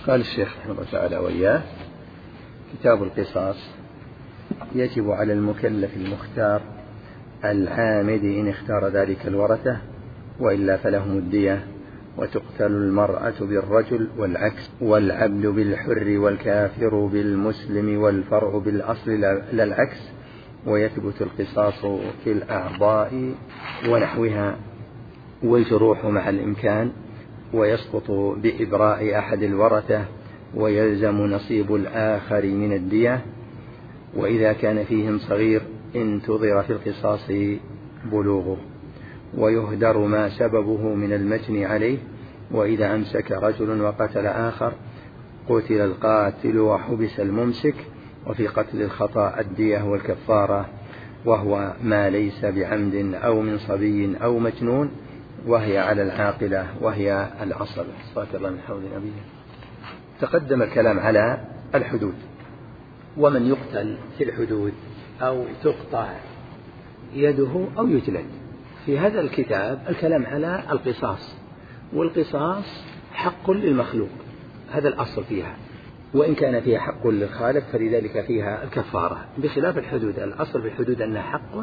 قال الشيخ رحمه الله تعالى وإياه: كتاب القصاص. يجب على المكلف المختار العامد إن اختار ذلك الورثة، وإلا فلهم الدية، وتقتل المرأة بالرجل والعكس، والعبد بالحر والكافر بالمسلم والفرع بالأصل لا العكس، ويثبت القصاص في الأعضاء ونحوها والجروح مع الإمكان، ويسقط بإبراء أحد الورثة، ويلزم نصيب الآخر من الدية. وإذا كان فيهم صغير انتظر في القصاص بلوغه، ويهدر ما سببه من المجني عليه. وإذا أمسك رجل وقتل آخر قتل القاتل وحبس الممسك. وفي قتل الخطأ الدية والكفارة، وهو ما ليس بعمد أو من صبي أو مجنون، وهي على العاقلة وهي العصبة. صلى الله من حول نبيه. تقدم الكلام على الحدود، ومن يقتل في الحدود أو تقطع يده أو يجلد. في هذا الكتاب الكلام على القصاص، والقصاص حق للمخلوق، هذا الأصل فيها، وإن كان فيها حق للخالق فلذلك فيها الكفارة، بخلاف الحدود. الأصل في الحدود أنها حق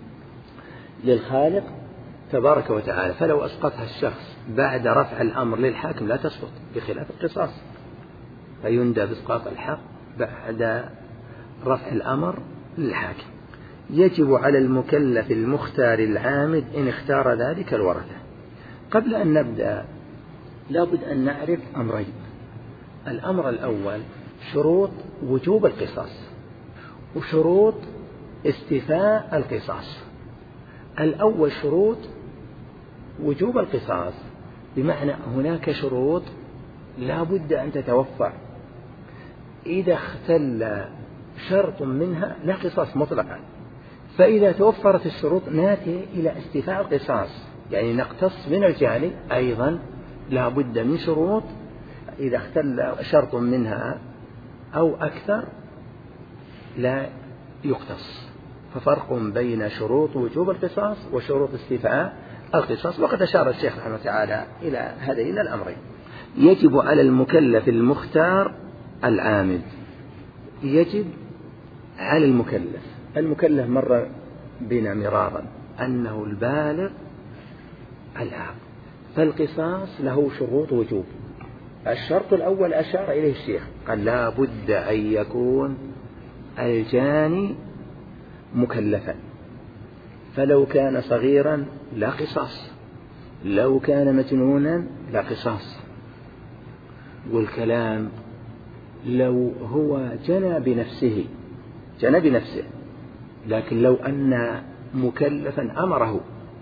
للخالق تبارك وتعالى، فلو أسقطها الشخص بعد رفع الأمر للحاكم لا تسقط، بخلاف القصاص فيندى بإسقاط الحق بعد رفع الأمر للحاكم. يجب على المكلف المختار العامد إن اختار ذلك الورثة. قبل أن نبدأ لابد أن نعرف أمرين. الأمر الأول شروط وجوب القصاص وشروط استيفاء القصاص. الأول شروط وجوب القصاص، بمعنى هناك شروط لا بد أن تتوفر، إذا اختل شرط منها لا قصاص مطلقا، فإذا توفرت الشروط ناتي إلى استيفاء القصاص، يعني نقتص من الجاني. أيضا لا بد من شروط إذا اختل شرط منها أو أكثر لا يقتص. ففرق بين شروط وجوب القصاص وشروط استيفاء القصاص، وقد أشار الشيخ رحمه تعالى إلى هذين الأمرين. يجب على المكلف المختار العامد. يجب على المكلف مر بنا مرارا أنه البالغ العاقل، فالقصاص له شروط وجوب. الشرط الأول أشار إليه الشيخ، قال لا بد أن يكون الجاني مكلفا، فلو كان صغيرا لا قصاص، لو كان مجنونا لا قصاص. والكلام لو هو جنى بنفسه، لكن لو أن مكلفا أمره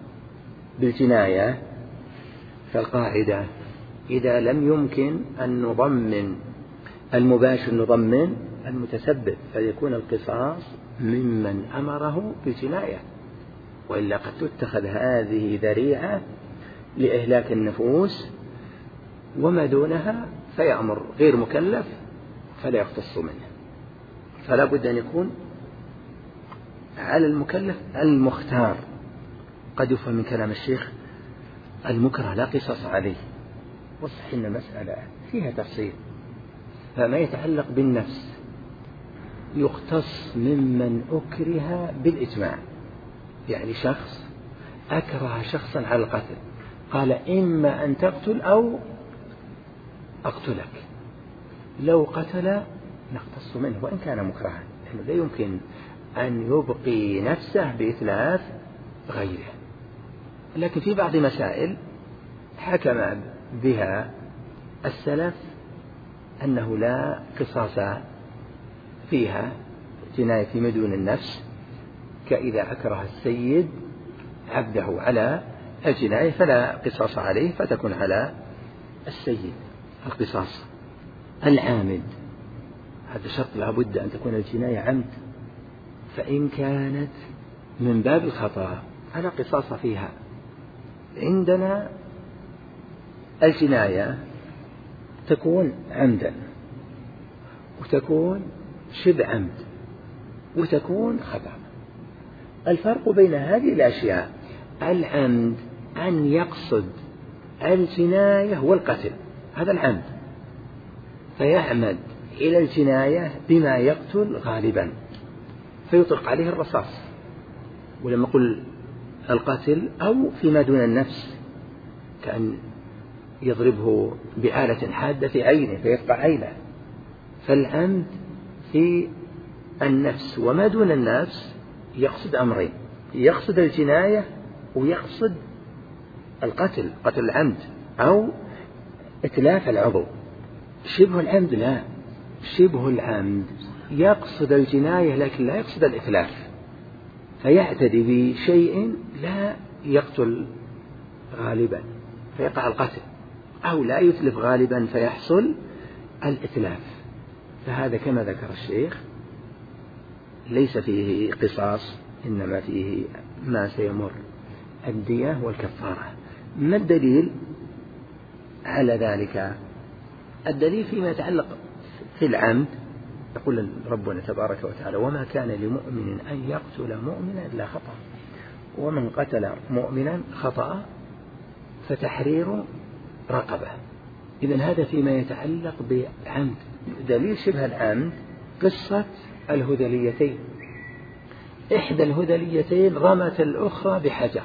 بالجناية فالقاعدة إذا لم يمكن أن نضمن المباشر نضمن المتسبب، فيكون القصاص ممن أمره بالجناية، وإلا قد تتخذ هذه ذريعة لإهلاك النفوس وما دونها، فيأمر غير مكلف فلا يقتص منه. فلا بد أن يكون على المكلف المختار. قد يفهم من كلام الشيخ المكره لا قصاص عليه، والصحيح أن المسألة فيها تفصيل. فما يتعلق بالنفس يقتص ممن أكره بالإجماع، يعني شخص أكره شخصا على القتل، قال إما أن تقتل أو أقتلك، لو قتل نقتص منه وإن كان مكرها، لأنه لا يمكن أن يبقي نفسه بإتلاف غيره. لكن في بعض مسائل حكم بها السلف أنه لا قصاص فيها، جناية في مدون النفس، كإذا أكره السيد عبده على الجناية فلا قصاص عليه، فتكون على السيد القصاص. العامد هذا شرط، لا بد أن تكون الجناية عمد، فإن كانت من باب الخطأ فلا قصاص فيها. عندنا الجناية تكون عمدا، وتكون شبه عمد، وتكون خطأ. الفرق بين هذه الأشياء العمد أن يقصد الجناية والقتل، هذا العمد، فيعمد إلى الجناية بما يقتل غالبا فيطلق عليه الرصاص، ولما قل القتل أو فيما دون النفس كأن يضربه بآلة حادة في عينه فيفقع عينه. فالعمد في النفس وما دون النفس يقصد أمرين، يقصد الجناية ويقصد القتل، قتل العمد أو إتلاف العضو. شبه العمد لا، شبه العمد يقصد الجناية لكن لا يقصد الإتلاف، فيعتدي بشيء لا يقتل غالبا فيقع القتل، أو لا يتلف غالبا فيحصل الإتلاف. فهذا كما ذكر الشيخ ليس فيه قصاص، إنما فيه ما سيمر الدية والكفارة. ما الدليل على ذلك؟ الدليل فيما يتعلق في العمد، يقول ربنا تبارك وتعالى: وما كان لمؤمن أن يقتل مؤمنا إلا خطأ، ومن قتل مؤمنا خطأ فتحرير رقبة. إذن هذا فيما يتعلق بعمد. دليل شبه العمد قصة الهذليتين، إحدى الهذليتين رمت الأخرى بحجر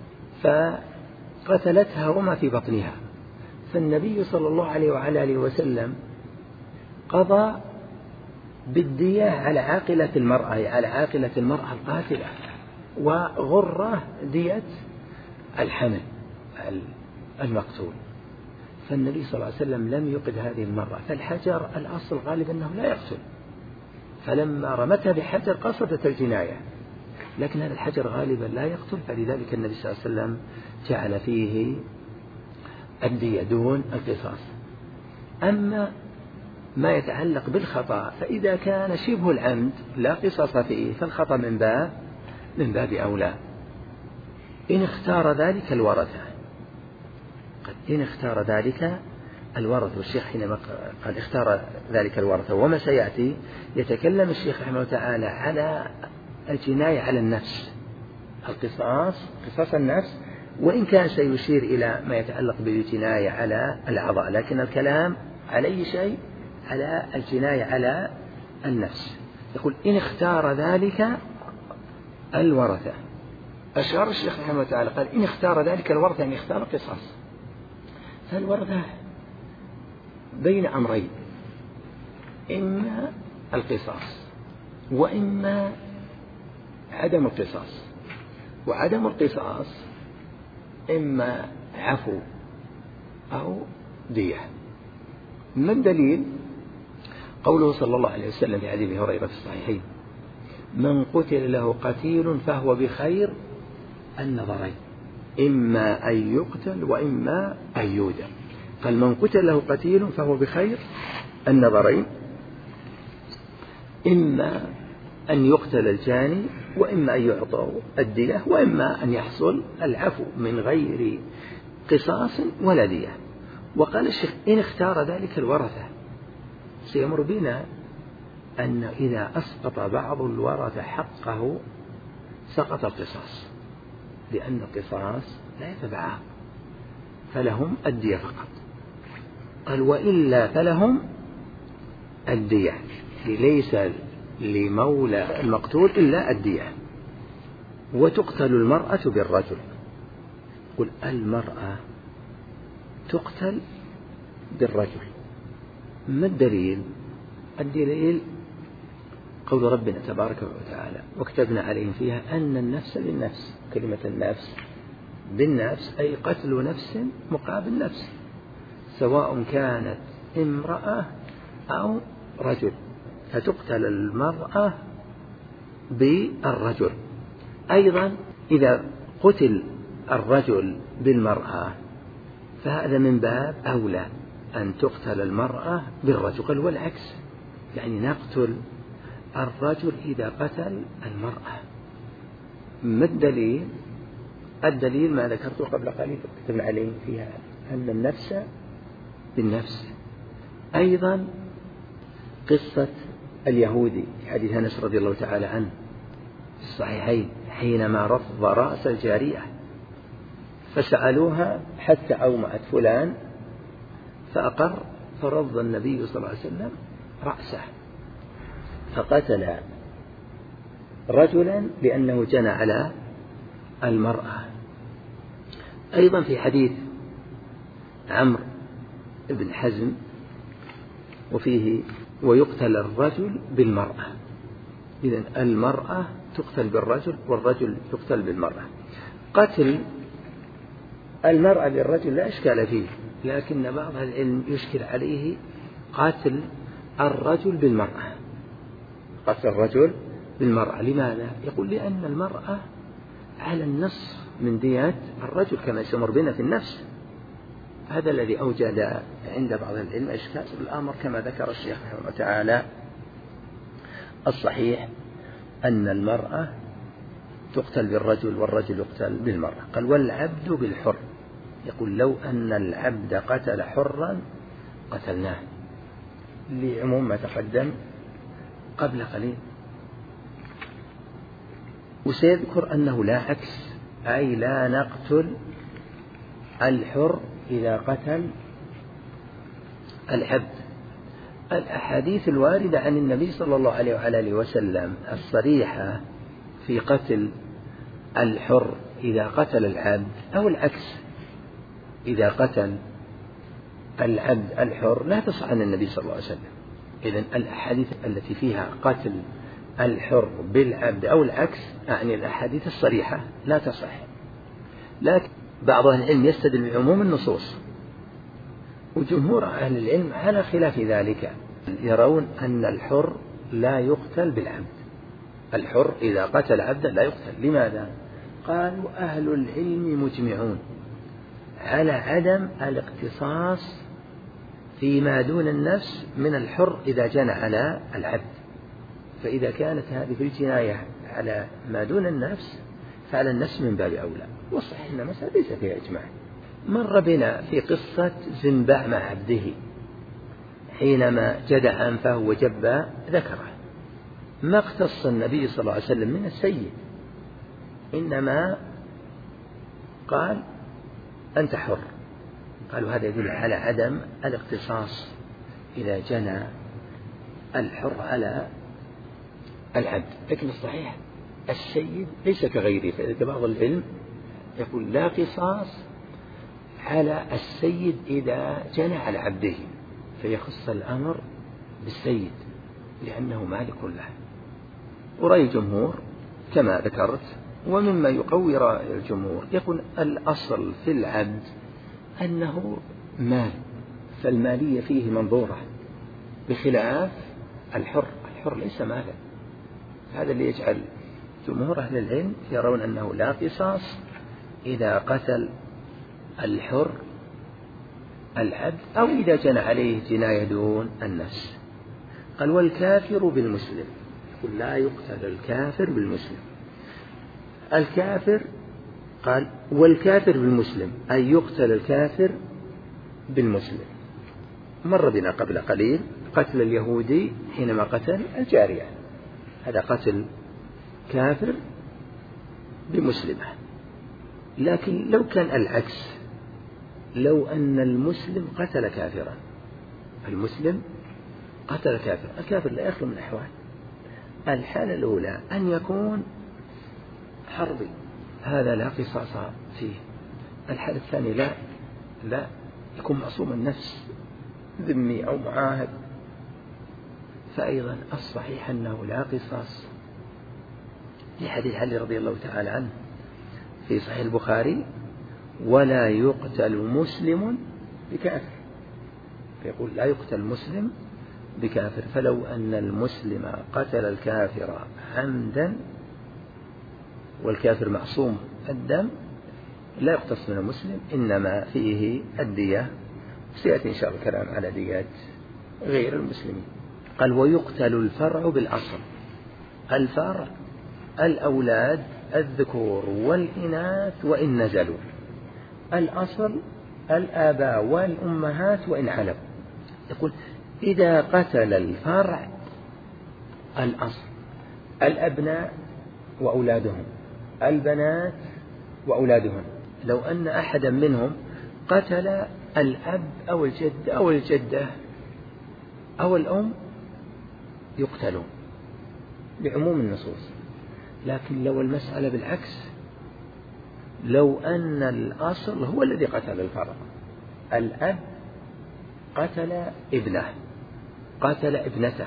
فقتلتها وما في بطنها، فالنبي صلى الله عليه وعلى آله وسلم قضى بالدية على عاقلة المرأة، على عاقلة المرأة القاتلة، وغرة دية الحمل المقتول. فالنبي صلى الله عليه وسلم لم يقد هذه المرأة، فالحجر الأصل غالبا أنه لا يقتل، فلما رمتها بحجر قصدت الجناية، لكن هذا الحجر غالبا لا يقتل، فلذلك النبي صلى الله عليه وسلم جعل فيه الدية دون القصاص. أما ما يتعلق بالخطأ فإذا كان شبه العمد لا قصاص فيه فالخطأ من باب أولى إن اختار ذلك الورثة. إن اختار ذلك الورثة، والشيخ حينما قال اختار ذلك الورثة وما سيأتي يتكلم الشيخ رحمه الله تعالى على الجناية على النفس، قصاص النفس، وإن كان سيشير إلى ما يتعلق بالجناية على الأعضاء، لكن الكلام على أي شيء على الجناية على النفس. يقول إن اختار ذلك الورثة. أشار الشيخ رحمه الله تعالى قال إن اختار ذلك الورثة، يعني اختار القصاص. فالورثة بين أمرين، إما القصاص وإما عدم القصاص، وعدم القصاص إما عفو أو دية. ما الدليل؟ قوله صلى الله عليه وسلم في حديث أبي هريرة في الصحيحين: من قتل له قتيل فهو بخير النظرين، إما أن يقتل وإما أن يودع. قال من قتل له قتيل فهو بخير النظرين، إما أن يقتل الجاني وإما أن يعطوا الدية وإما أن يحصل العفو من غير قصاص ولا دية. وقال الشيخ إن اختار ذلك الورثة، سيمر بنا أن إذا أسقط بعض الورثة حقه سقط القصاص، لأن القصاص لا يتبعه، فلهم الدية فقط. قال وإلا فلهم الدية، ليس لمولى المقتول إلا الدية. وتقتل المرأة بالرجل. قل المرأة تقتل بالرجل. ما الدليل؟ الدليل قول ربنا تبارك وتعالى: وكتبنا عليهم فيها أن النفس بالنفس. كلمة النفس بالنفس أي قتل نفس مقابل نفس، سواء كانت امرأة أو رجل، فتقتل المرأة بالرجل. أيضا إذا قتل الرجل بالمرأة فهذا من باب أولى أن تقتل المرأة بالرجل. قال والعكس، يعني نقتل الرجل إذا قتل المرأة. ما الدليل؟ الدليل ما ذكرته قبل قليل: كتبنا عليهم فيها أن النفس بالنفس. أيضا قصة اليهودي في حديث أنس رضي الله تعالى عنه في الصحيحين حينما رفض رأس الجارية فسألوها حتى أومأت فلان فأقر، فرض النبي صلى الله عليه وسلم رأسه، فقتل رجلا لأنه جنى على المرأة. أيضا في حديث عمرو بن حزم وفيه ويقتل الرجل بالمرأة، إذن المرأة تقتل بالرجل والرجل يقتل بالمرأة. قتل المرأة بالرجل لا إشكال فيه، لكن بعض العلم يشكل عليه قتل الرجل بالمرأة. قتل الرجل بالمرأة لماذا؟ يقول لأن المرأة على النصف من ديات الرجل كما سمر بنا في النفس. هذا الذي أوجد عند بعض العلم إشكال الأمر كما ذكر الشيخ رحمه الله تعالى. الصحيح أن المرأة تقتل بالرجل والرجل يقتل بالمرأة. قال والعبد بالحر، يقول لو أن العبد قتل حرا قتلناه، لعموم ما تقدم قبل قليل. وسيذكر أنه لا عكس، أي لا نقتل الحر إذا قتل العبد. الأحاديث الواردة عن النبي صلى الله عليه وآله وسلم الصريحة في قتل الحر إذا قتل العبد، أو العكس إذا قتل العبد الحر، لا تصح عن النبي صلى الله عليه وسلم. إذن الأحاديث التي فيها قتل الحر بالعبد أو العكس، يعني الأحاديث الصريحة لا تصح. لكن بعض أهل العلم يستدل بعموم النصوص، وجمهور أهل العلم على خلاف ذلك، يرون أن الحر لا يقتل بالعبد. الحر إذا قتل عبدا لا يقتل. لماذا؟ قالوا أهل العلم مجمعون على عدم الاقتصاص فيما دون النفس من الحر إذا جنى على العبد. فإذا كانت هذه الجناية على ما دون النفس فعلى النفس من باب أولى. وصحيح أن المسألة ليس فيها إجماع. مر بنا في قصة زنباع مع عبده حينما جدع أنفه وجب ذكره، ما اقتص النبي صلى الله عليه وسلم من السيد، إنما قال أنت حر. قالوا هذا يدل على عدم الاقتصاص إذا جنى الحر على العبد. لكن الصحيح السيد ليس كغيره، فإذا بعض العلم يقول لا قصاص على السيد إذا جنى على عبده، فيخص الأمر بالسيد لأنه مالك له. ورأي الجمهور كما ذكرت، ومما يقوي رأي الجمهور يكون الأصل في العبد أنه مال، فالمالية فيه منظورة، بخلاف الحر. الحر ليس مالا. هذا اللي يجعل جمهور أهل العلم يرون أنه لا قصاص إذا قتل الحر العبد أو إذا جنى عليه جناية دون النفس. قال والكافر بالمسلم، يقول لا يقتل الكافر بالمسلم. الكافر قال والكافر بالمسلم أي يقتل الكافر بالمسلم. مر بنا قبل قليل قتل اليهودي حينما قتل الجارية، هذا قتل كافر بمسلمة. لكن لو كان العكس، لو أن المسلم قتل كافرا، المسلم قتل كافرا، الكافر لا يخلو من أحوال. الحالة الأولى أن يكون حربي، هذا لا قصاص فيه. الحالة الثانية لا يكون معصوم النفس، ذمي أو معاهد، فأيضا الصحيح أنه لا قصاص. في حديث علي رضي الله تعالى عنه في صحيح البخاري ولا يقتل مسلم بكافر، فيقول لا يقتل مسلم بكافر. فلو أن المسلم قتل الكافر عمدا والكافر معصوم الدم لا يقتص من المسلم، إنما فيه الدية. سيأتي إن شاء الله الكلام على ديات غير المسلمين. قال ويقتل الفرع بالأصل. الفرع الأولاد الذكور والإناث وإن نزلوا، الأصل الآباء والأمهات وإن علوا. يقول إذا قتل الفرع الأصل الأبناء وأولادهم، البنات وأولادهم، لو أن أحدا منهم قتل الأب أو الجد أو الجدة أو الأم يقتلون بعموم النصوص. لكن لو المسألة بالعكس، لو أن الأصل هو الذي قتل الفرع، الأب قتل ابنه، قتل ابنته،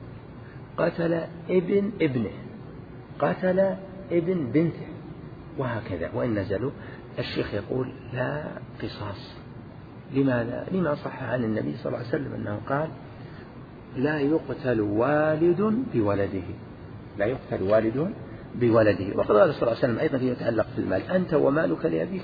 قتل ابن ابنه، قتل ابن بنته، وهكذا وإن نزلوا، الشيخ يقول لا قصاص. لماذا؟ لما صح عن النبي صلى الله عليه وسلم أنه قال لا يقتل والد بولده، لا يقتل والد بولده. وقال صلى الله عليه وسلم أيضا فيما يتعلق في المال أنت ومالك لأبيك.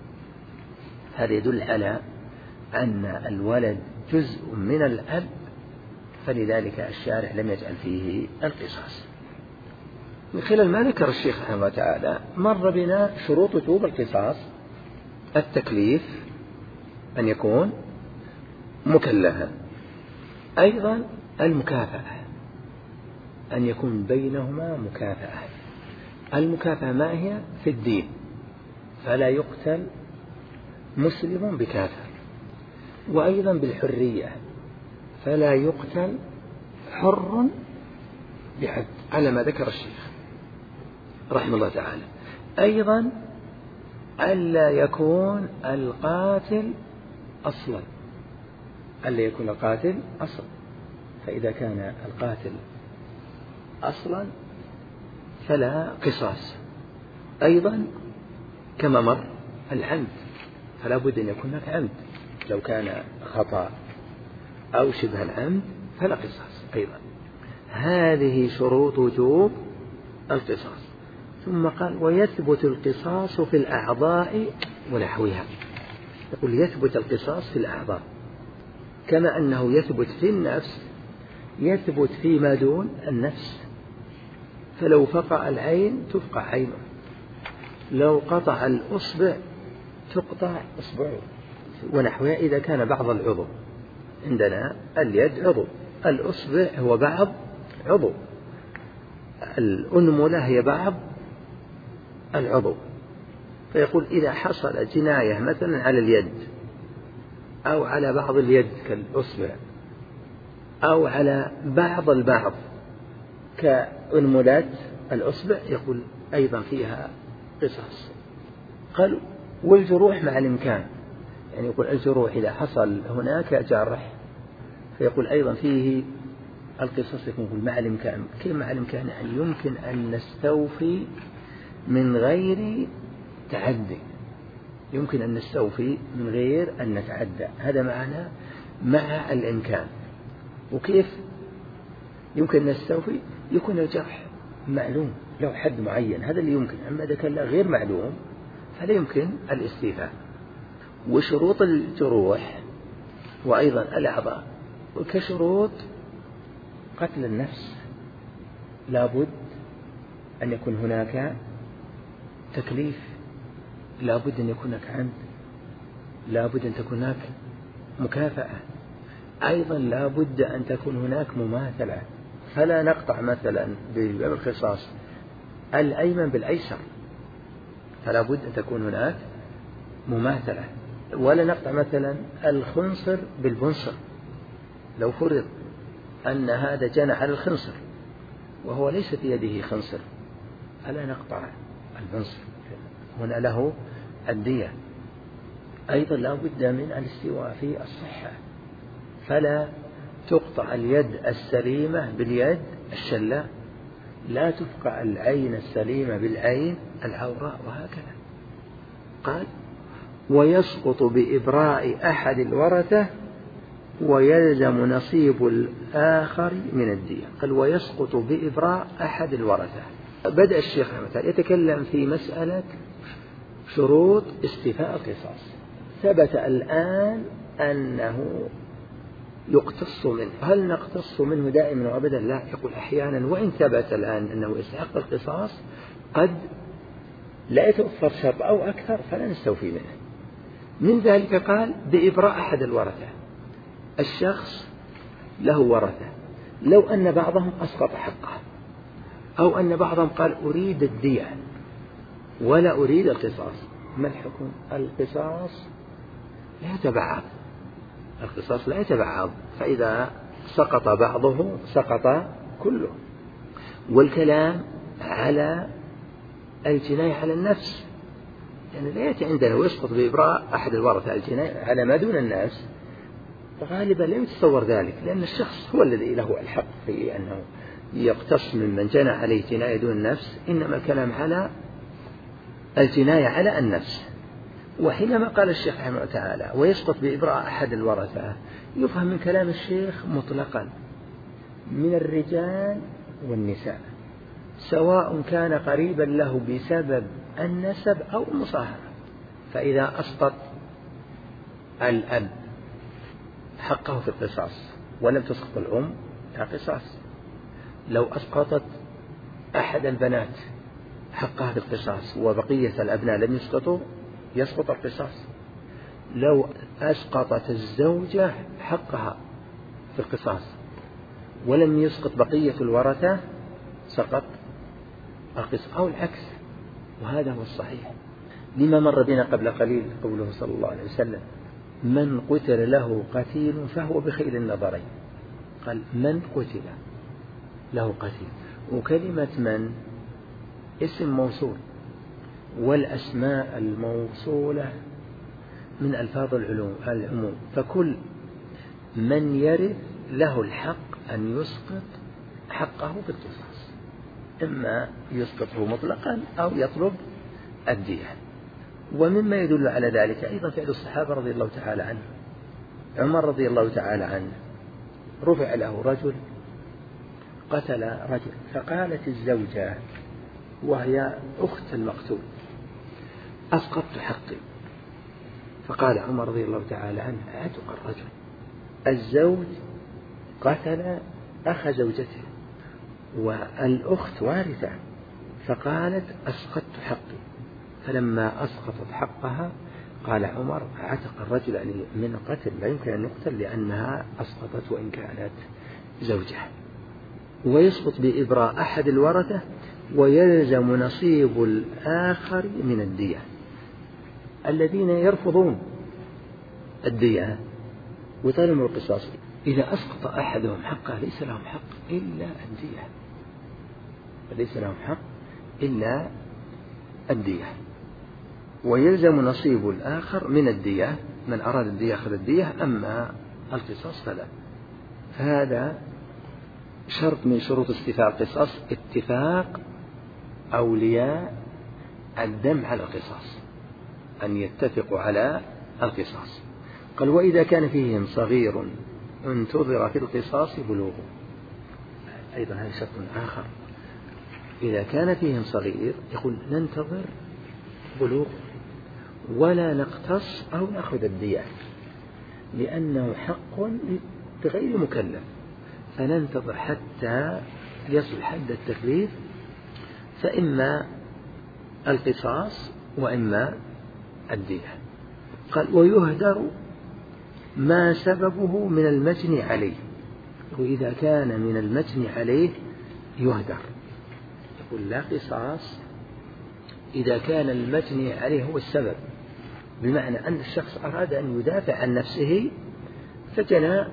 هذا يدل على أن الولد جزء من الأب، فلذلك الشارع لم يجعل فيه القصاص. من خلال ما ذكر الشيخ رحمه الله تعالى مر بنا شروط وجوب القصاص: التكليف، أن يكون مكلفا، أيضا المكافأة، أن يكون بينهما مكافأة. المكافأة ما هي؟ في الدين، فلا يقتل مسلم بكافر، وأيضا بالحرية، فلا يقتل حر بحد، على ما ذكر الشيخ رحمه الله تعالى. أيضا ألا يكون القاتل أصلا، ألا يكون القاتل أصلا، فإذا كان القاتل أصلا فلا قصاص. أيضا كما مر العمد، فلا بد أن يكون هناك عمد، لو كان خطأ أو شبه العمد فلا قصاص أيضا. هذه شروط وجوب القصاص. ثم قال ويثبت القصاص في الأعضاء ونحوها. يقول يثبت القصاص في الأعضاء، كما أنه يثبت في النفس يثبت فيما دون النفس. فلو فقع العين تفقع عينه، لو قطع الأصبع تقطع إصبعه ونحوها. إذا كان بعض العضو، عندنا اليد عضو، الأصبع هو بعض عضو، الأنملة هي بعض العضو. فيقول إذا حصل جناية مثلا على اليد أو على بعض اليد كالأصبع أو على بعض البعض كأنملات الأصبع، يقول أيضا فيها قصاص. قال والجروح مع الإمكان، يعني يقول الجروح إذا حصل هناك جرح فيقول أيضا فيه القصاص، يقول مع الإمكان. كيف مع الإمكان؟ يعني يمكن أن نستوفي من غير تعدي، يمكن أن نستوفي من غير أن نتعدى، هذا معنى مع الإمكان. وكيف يمكن أن نستوفي؟ يكون الجرح معلوم له حد معين، هذا اللي يمكن. أما إذا كان غير معلوم فلا يمكن الاستيفاء. وشروط الجروح وأيضا الأعضاء وكشروط قتل النفس، لابد أن يكون هناك تكليف، لابد أن يكون هناك عمد، لابد أن تكون هناك مكافأة، أيضا لابد أن تكون هناك مماثلة. فلا نقطع مثلا بباب القصاص الأيمن بالأيسر، فلا بد أن تكون هناك مماثلة. ولا نقطع مثلا الخنصر بالبنصر، لو فرض أن هذا جنى على الخنصر وهو ليس في يده خنصر فلا نقطع البنصر، هنا له الدية. أيضا لا بد من الاستواء في الصحة، فلا تقطع اليد السليمة باليد الشلاء، لا تفقع العين السليمة بالعين العوراء، وهكذا. قال ويسقط بإبراء أحد الورثة ويلزم نصيب الآخر من الدية. قال ويسقط بإبراء أحد الورثة. بدأ الشيخ رحمه الله يتكلم في مسألة شروط استيفاء القصاص. ثبت الآن أنه يقتص منه. هل نقتص منه دائما وأبدا؟ لا، يقول أحيانا وإن ثبت الآن أنه يستحق القصاص قد لا يتوفر شرط أو أكثر فلا نستوفي منه. من ذلك قال بإبراء أحد الورثة. الشخص له ورثة، لو أن بعضهم أسقط حقه أو أن بعضهم قال أريد الدية ولا أريد القصاص، ما الحكم؟ القصاص لا يتبعض، القصاص لا يتبعض. فإذا سقط بعضه سقط كله. والكلام على الجناية على النفس، يعني لا يأتي عندنا ويسقط بإبراء أحد الورثة الجناية على ما دون الناس، غالبا لا يتصور ذلك، لأن الشخص هو الذي له الحق في أنه يقتص ممن جنى عليه جناية دون النفس، إنما الكلام على الجناية على النفس. وحينما قال الشيخ رحمه الله تعالى ويسقط بإبراء أحد الورثة، يفهم من كلام الشيخ مطلقا من الرجال والنساء، سواء كان قريبا له بسبب النسب أو المصاهرة. فإذا أسقط الأب حقه في القصاص ولم تسقط الأم لا قصاص. لو أسقطت أحد البنات حقها في القصاص وبقية الأبناء لم يسقطوا يسقط القصاص. لو أسقطت الزوجة حقها في القصاص ولم يسقط بقية الورثة سقط القصاص، أو العكس، وهذا هو الصحيح. لما مر بنا قبل قليل قوله صلى الله عليه وسلم: من قتل له قتيل فهو بخير النظرين. قال من قتل له قتيل، وكلمة من اسم موصول، والأسماء الموصولة من ألفاظ العموم، فكل من يرث له الحق أن يسقط حقه بالقصاص، إما يسقطه مطلقا أو يطلب الدية. ومما يدل على ذلك أيضا فعل الصحابة رضي الله تعالى عنه. عمر رضي الله تعالى عنه رفع له رجل قتل رجل، فقالت الزوجة وهي أخت المقتول: أسقطت حقي. فقال عمر رضي الله تعالى عنه: أعتق الرجل. الزوج قتل أخ زوجته والأخت وارثة، فقالت: أسقطت حقي. فلما أسقطت حقها قال عمر: أعتق الرجل من قتل، لا يمكن أن يقتل لأنها أسقطت وإن كانت زوجة. ويسقط بإبراء أحد الورثة ويلزم نصيب الآخر من الدية. الذين يرفضون الدية ويطالبون القصاص إذا أسقط أحدهم حقه ليس لهم حق إلا الدية، ليس لهم حق إلا الدية. ويلزم نصيب الآخر من الدية، من أراد الدية أخذ الدية، أما القصاص فلا. فهذا شرط من شروط استيفاء القصاص: اتفاق أولياء الدم على القصاص، أن يتفقوا على القصاص. قال: وإذا كان فيهم صغير انتظر في القصاص بلوغه. أيضا هذا شرط آخر، إذا كان فيهم صغير يقول ننتظر بلوغ ولا نقتص أو نأخذ الدية، لأنه حق بغير مكلف، فننتظر حتى يصل حد التكليف، فإما القصاص وإما الدية. قال: ويهدر ما سببه من المجني عليه. وإذا كان من المجني عليه يهدر. يقول لا قصاص إذا كان المجني عليه هو السبب، بمعنى أن الشخص أراد أن يدافع عن نفسه فجنى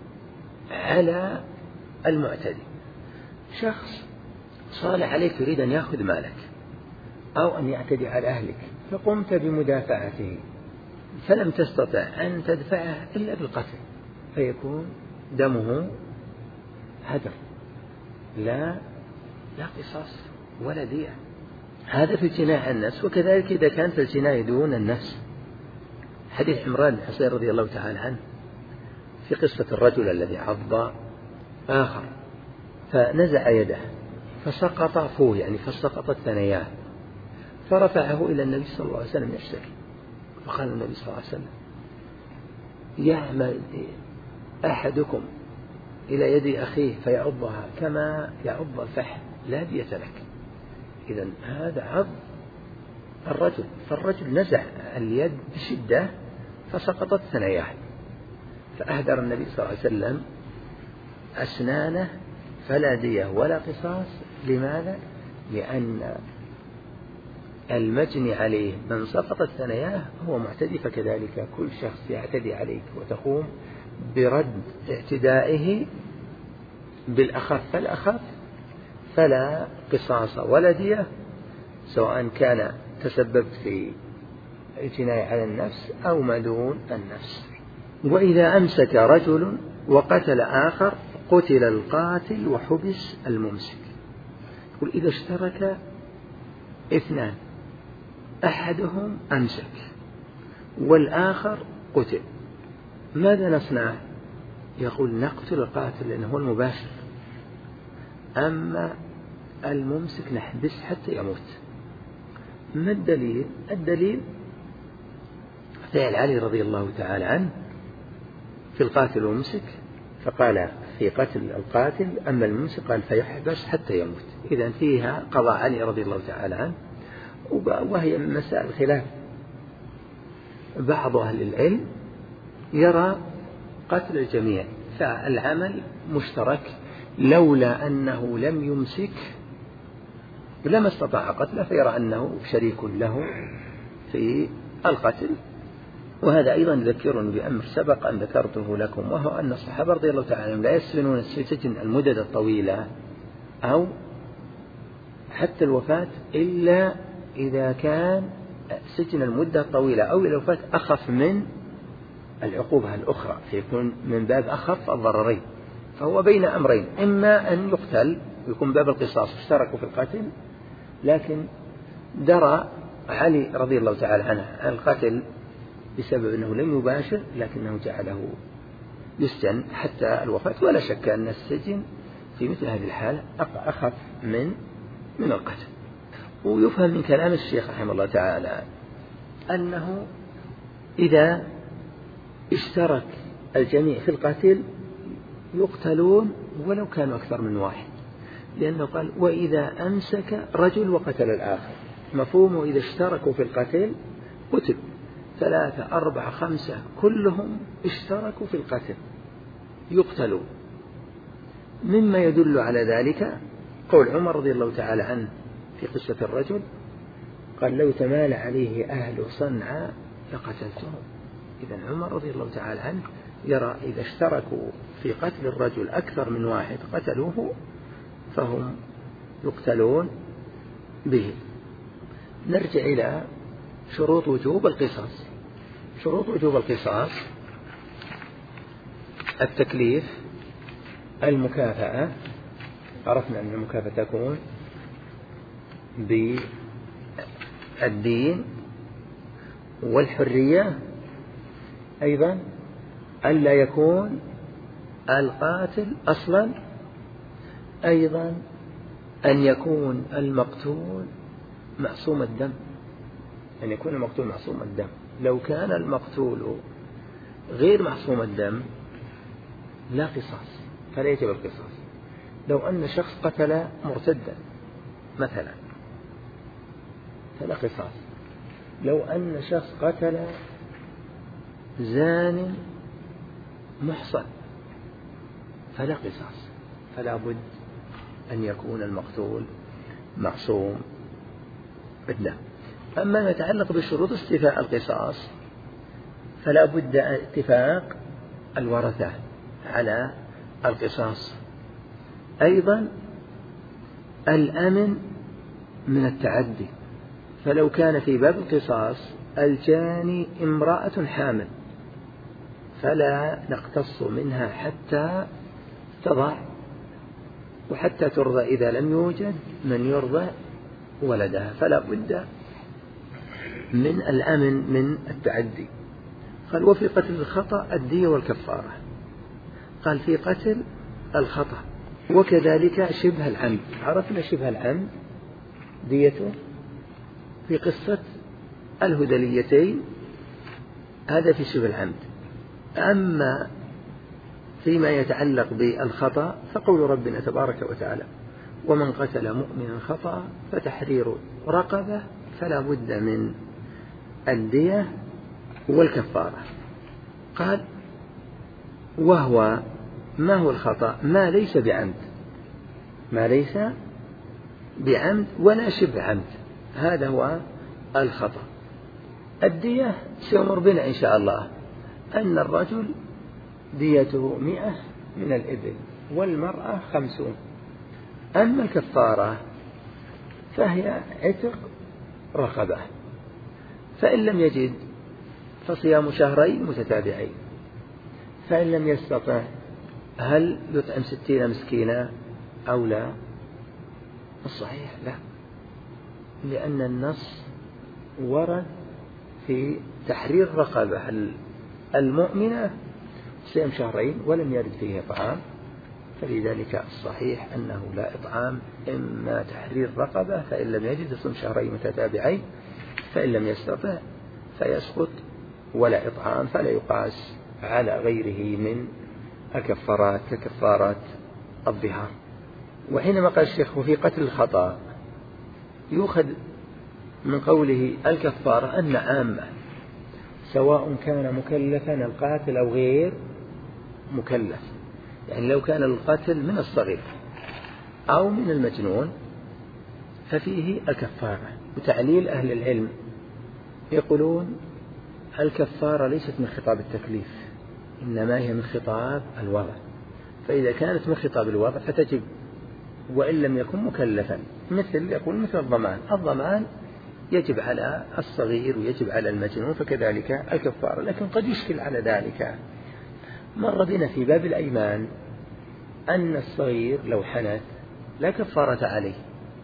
على المعتدي. شخص صال عليك يريد أن يأخذ مالك أو أن يعتدي على أهلك، فقمت بمدافعته فلم تستطع أن تدفعه إلا بالقتل، فيكون دمه هدر، لا قصاص ولا دية. هذا في الجناية على النفس. وكذلك إذا كانت الجناية دون النفس، حديث عمران بن حصين رضي الله تعالى عنه في قصة الرجل الذي عض آخر فنزع يده فسقط فوه، يعني فسقطت ثنياه، فرفعه إلى النبي صلى الله عليه وسلم يشتكي، فقال النبي صلى الله عليه وسلم: يعمل أحدكم إلى يد أخيه فيعضها كما يعض الفحل لا دية لك. إذن هذا عض الرجل، فالرجل نزع اليد بشدة فسقطت ثنياه، فأهدر النبي صلى الله عليه وسلم أسنانه فلا دية ولا قصاص. لماذا؟ لأن المجني عليه من سقطت ثنياه هو معتدي، فكذلك كل شخص يعتدي عليك وتقوم برد اعتدائه بالأخف فالأخف فلا قصاص ولا دية، سواء كان تسببت في الجناية على النفس أو ما دون النفس. وإذا أمسك رجل وقتل آخر قتل القاتل وحبس الممسك. يقول إذا اشترك اثنان أحدهم أمسك والآخر قتل، ماذا نصنع؟ يقول نقتل القاتل لأنه هو المباشر، أما الممسك نحبس حتى يموت. ما الدليل؟ الدليل فعل علي رضي الله تعالى عنه في القاتل والممسك، فقال في قتل القاتل أما الممسك قال فيحبس حتى يموت. إذن فيها قضاء علي رضي الله تعالى عنه، وهي من مسائل الخلاف. بعض أهل العلم يرى قتل الجميع فالعمل مشترك، لولا أنه لم يمسك لما استطاع قتله، فيرى أنه شريك له في القتل. وهذا أيضا يذكرني بأمر سبق أن ذكرته لكم، وهو أن الصحابة رضي الله تعالى عنهم لا يسجنون السجن المدد الطويلة أو حتى الوفاة إلا إذا كان سجن المدة الطويلة أو الوفاة أخف من العقوبة الأخرى، فيكون من باب أخف الضررين. فهو بين أمرين، إما أن يقتل ويكون باب القصاص اشتركوا في القتل، لكن درى علي رضي الله تعالى عنه القتل بسبب أنه لم يباشر، لكنه جعله يسجن حتى الوفاة. ولا شك أن السجن في مثل هذه الحالة أخف من القتل. ويفهم من كلام الشيخ رحمه الله تعالى أنه إذا اشترك الجميع في القتل يقتلون ولو كانوا أكثر من واحد، لأنه قال وإذا أمسك رجل وقتل الآخر، مفهومه إذا اشتركوا في القتل قتل 3 4 5 كلهم اشتركوا في القتل يقتلون. مما يدل على ذلك قول عمر رضي الله تعالى عنه في قصة الرجل، قال لو تمال عليه أهل صنعاء لقتلتهم. إذن عمر رضي الله تعالى عنه يرى إذا اشتركوا في قتل الرجل أكثر من واحد قتلوه فهم يقتلون به. نرجع إلى شروط وجوب القصاص. شروط وجوب القصاص: التكليف، المكافأة، عرفنا أن المكافأة تكون بالدين والحرية، أيضا ألا يكون القاتل أصلا، أيضا أن يكون المقتول معصوم الدم، أن يكون المقتول معصوم الدم. لو كان المقتول غير معصوم الدم لا قصاص، فلا يجب القصاص. لو أن شخص قتل مرتدا مثلا فلا قصاص. لو أن شخص قتل زان محصن فلا قصاص، فلا بد أن يكون المقتول معصوم الدم. أما ما يتعلق بشروط استيفاء القصاص فلا بد اتفاق الورثة على القصاص، أيضا الأمن من التعدي. فلو كان في باب القصاص الجاني امرأة حامل فلا نقتص منها حتى تضع وحتى ترضى إذا لم يوجد من يرضى ولدها، فلا بد من الأمن من التعدي. قال وفي قتل الخطأ الدية والكفارة. قال في قتل الخطأ وكذلك شبه العمد. عرفنا شبه العمد ديته في قصة الهذليتين، هذا في شبه العمد. أما فيما يتعلق بالخطأ فقول ربنا تبارك وتعالى ومن قتل مؤمنا خطأ فتحرير رقبة، فلا بد من الدية والكفارة. قال وهو ما هو الخطأ؟ ما ليس بعمد، ما ليس بعمد ولا شبه عمد، هذا هو الخطأ. الدية سيمر بنا إن شاء الله أن الرجل ديته 100 من الإبل والمرأة 50. أما الكفارة فهي عتق رقبة، فإن لم يجد فصيام شهرين متتابعين. فإن لم يستطع هل يطعم 60 مسكينا أو لا؟ الصحيح لا، لأن النص ورد في تحرير رقبة المؤمنة صيام شهرين ولم يرد فيه طعام، فلذلك الصحيح أنه لا إطعام، إما تحرير رقبة فإن لم يجد يصوم شهرين متتابعين، فإن لم يستطع فيسقط ولا إطعام، فلا يقاس على غيره من الكفارات ككفارات الظهار. وحينما قال الشيخ وفي قتل الخطأ يؤخذ من قوله الكفارة أن عامة سواء كان مكلفا القاتل أو غير مكلف، يعني لو كان القتل من الصغير أو من المجنون ففيه الكفارة. وتعليل أهل العلم يقولون الكفارة ليست من خطاب التكليف، إنما هي من خطاب الوضع، فإذا كانت من خطاب الوضع فتجب وإن لم يكن مكلفا، مثل الضمان يجب على الصغير ويجب على المجنون، فكذلك الكفارة. لكن قد يشكل على ذلك، مر بنا في باب الأيمان أن الصغير لو حنث لا كفارة عليه،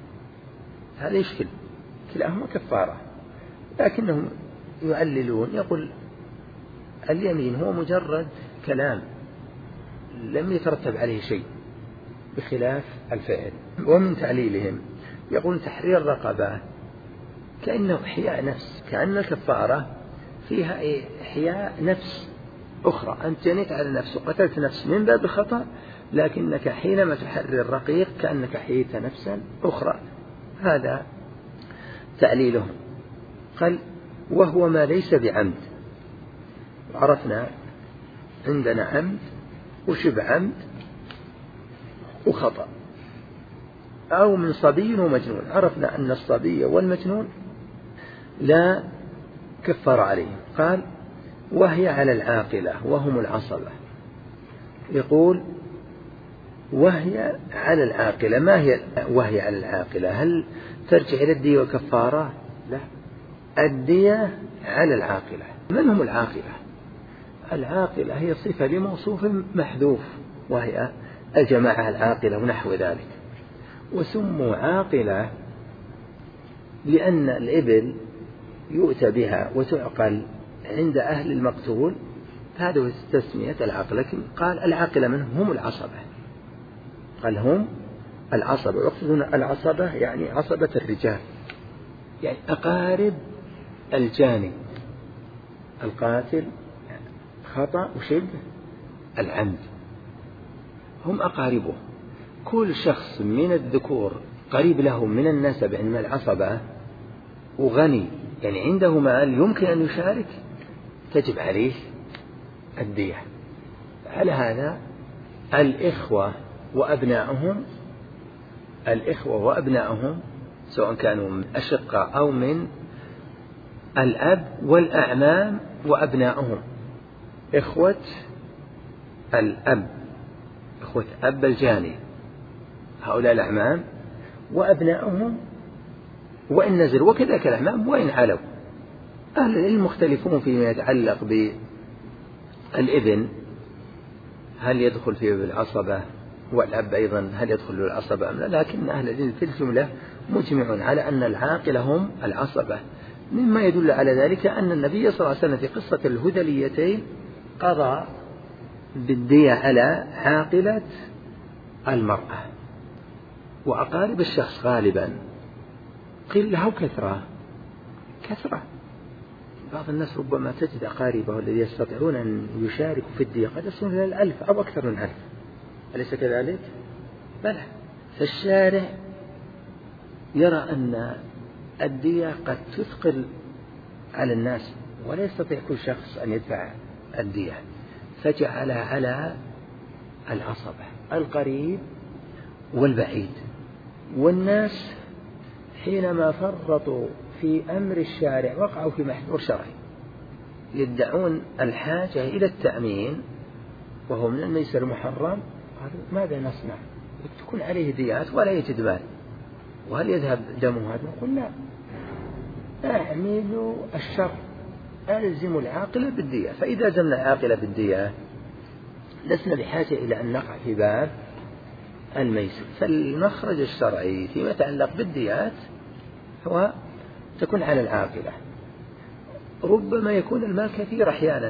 هذا يشكل، كلاهما كفارة، لكنهم يعللون يقول اليمين هو مجرد كلام لم يترتب عليه شيء بخلاف الفعل. ومن تعليلهم يقول تحرير الرقبة كأنه إحياء نفس، كأن الكفارة فيها إحياء نفس أخرى، أنت جنيت على نفس وقتلت نفس من باب الخطأ، لكنك حينما تحرر الرقيق كأنك حييت نفسا أخرى. هذا تعليلهم. قال وهو ما ليس بعمد، عرفنا عندنا عمد وشبه عمد وخطأ، أو من صبي ومجنون. عرفنا أن الصبي والمجنون لا كفر عليهم. قال وهي على العاقلة وهم العصبة. يقول وهي على العاقلة، ما هي وهي على العاقلة؟ هل ترجع إلى الدية والكفارة؟ لا، الدية على العاقلة. من هم العاقلة؟ العاقلة هي صفة لموصوف محذوف، وهي الجماعة العاقلة ونحو ذلك. وسموا عاقلة لأن الإبل يؤتى بها وتعقل عند أهل المقتول، هذا هو تسمية العاقلة. لكن قال العاقلة من هم العصبة، قال هم العصبة، ويقصدون العصبة يعني عصبة الرجال، يعني أقارب الجاني القاتل خطأ وشبه العمد، هم أقاربه. كل شخص من الذكور قريب له من النسب من العصبة وغني، يعني عنده مال يمكن أن يشارك، تجب عليه الدية. على هذا الإخوة وأبناؤهم سواء كانوا من أشقاء أو من الأب، والأعمام وأبناؤهم، إخوة الأب، إخوة أب الجاني، هؤلاء الأعمام وأبناؤهم وإن نزلوا، وكذلك الأعمام وإن علوا. أهل العلم مختلفون فيما يتعلق بالابن، هل يدخل في العصبة، والأب أيضا هل يدخل في العصبة أم لا، لكن أهل العلم في الجملة مجمعون على أن العاقلة هم العصبة. مما يدل على ذلك أن النبي صلى الله عليه وسلم في قصة الهذليتين قضى بالدية على عاقلة المرأة وأقارب الشخص غالبا. قيل له كثرة، بعض الناس ربما تجد أقاربه الذين يستطيعون أن يشاركوا في الدية قد يصلون إلى 1000 أو أكثر من 1000، أليس كذلك؟ بلى. فالشارع يرى أن الدية قد تثقل على الناس ولا يستطيع كل شخص أن يدفع الدية، فجعلها على العصبة، القريب والبعيد. والناس حينما فرطوا في أمر الشارع وقعوا في محذور شرعي، يدعون الحاجة إلى التأمين وهو من الميسر المحرم، قالوا ماذا نصنع؟ تكون عليه ديات ولا يجد مال، وهل يذهب دمه هذا؟ نقول لا، أعمل الشر، ألزم العاقلة بالدية. فإذا زمنا العاقلة بالدية لسنا بحاجة إلى أن نقع في باب الميسر. فالمخرج الشرعي فيما يتعلق بالديات هو تكون على العاقلة. ربما يكون المال كثير أحيانا،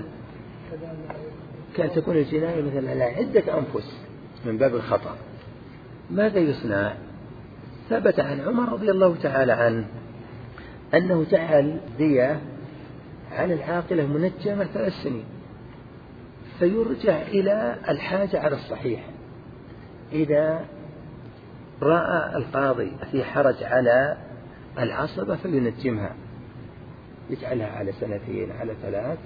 كان تكون الجناية مثلا على عدة أنفس من باب الخطأ، ماذا يصنع؟ ثبت عن عمر رضي الله تعالى عنه أنه جعل دية على العاقلة منجمة 3 سنين، فيرجع إلى الحاجة على الصحيح. إذا رأى القاضي في حرج على العصبة فلينجمها، يجعلها على 2 على 3.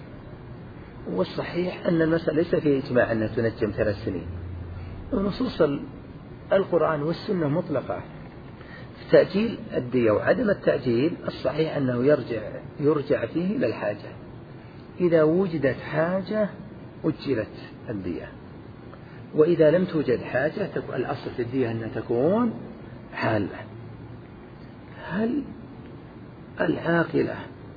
والصحيح أن المسألة ليس فيه إجماع أنها تنجم 3 سنين، ونصوص القرآن والسنة مطلقة في تأجيل الدية وعدم التأجيل. الصحيح أنه يرجع فيه إلى الحاجة، إذا وجدت حاجة أجلت الدية، وإذا لم توجد حاجة الأصل في الدية أنها تكون حالة. هل العاقلة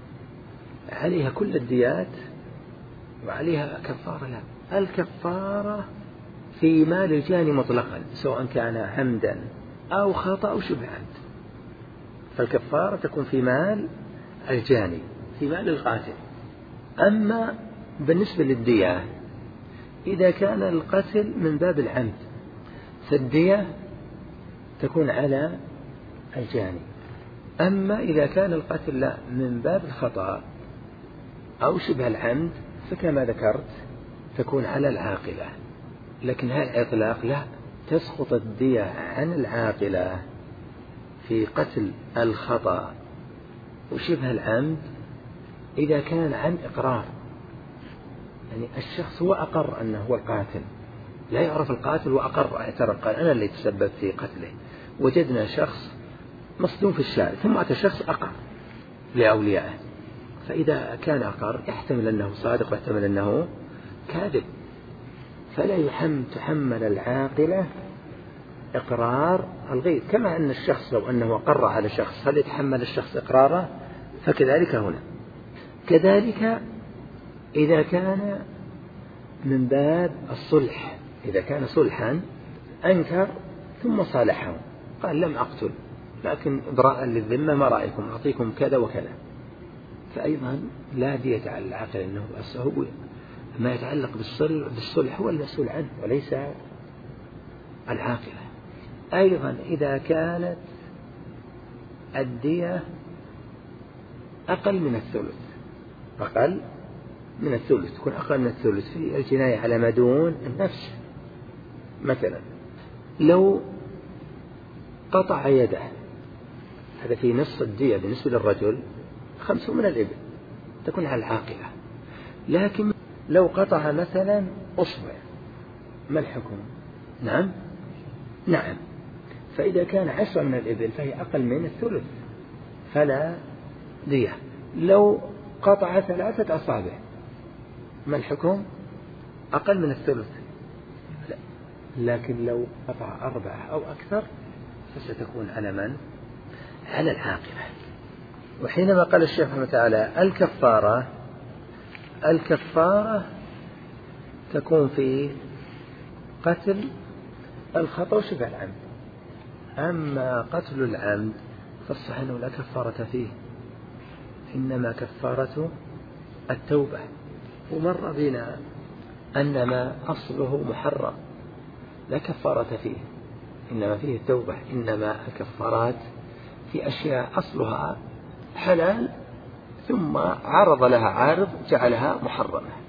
عليها كل الديات وعليها كفارة؟ لا، الكفارة في مال الجاني مطلقا سواء كان عمدا أو خطأ أو شبه عمد، فالكفارة تكون في مال الجاني، في مال القاتل. أما بالنسبة للدية إذا كان القتل من باب العمد فالدية تكون على الجاني. أما إذا كان القتل لا من باب الخطأ أو شبه العمد فكما ذكرت تكون على العاقلة. لكن هذا الإطلاق لا، تسقط الدية عن العاقلة في قتل الخطأ وشبه العمد إذا كان عن إقرار، يعني الشخص هو أقر أنه هو القاتل، لا يعرف القاتل وأقر اعترف قال أنا اللي تسبب في قتله. وجدنا شخص مصدوم في الشارع ثم أتى شخص أقر لأوليائه، فإذا كان أقر يحتمل أنه صادق ويحتمل أنه كاذب، فلا تحمل العاقلة إقرار الغير. كما أن الشخص لو أنه أقر على شخص هل يتحمل الشخص إقراره؟ فكذلك هنا. كذلك إذا كان من باب الصلح، إذا كان صلحا أنكر ثم صالحه قال لم أقتل لكن إبراء للذمة ما رأيكم أعطيكم كذا وكذا، فأيضا لا دية على العاقل، أنه هو ما يتعلق بالصلح هو المسؤول عنه وليس العاقلة. أيضا إذا كانت الدية أقل من الثلث تكون أقل من الثلث في الجناية على ما دون النفس. مثلا لو قطع يده هذا في نصف الدية بالنسبة للرجل 5 من الإبل تكون على العاقلة. لكن لو قطع مثلا أصبع ما الحكم؟ نعم، فإذا كان 10 من الإبل فهي أقل من الثلث فلا دية. لو قطع 3 أصابع ما الحكم؟ أقل من الثلث. لا. لكن لو قطع 4 أو أكثر فستكون على من؟ على العاقلة. وحينما قال الشيخ رحمه تعالى الكفارة تكون في قتل الخطأ وشبه العمد. أما قتل العمد فالصحيح أنه لا كفارة فيه، إنما كفارة التوبة. ومر بنا أن ما أصله محرم لا كفارة فيه، إنما فيه التوبة. إنما الكفارات في أشياء أصلها حلال ثم عرض لها عارض جعلها محرمة.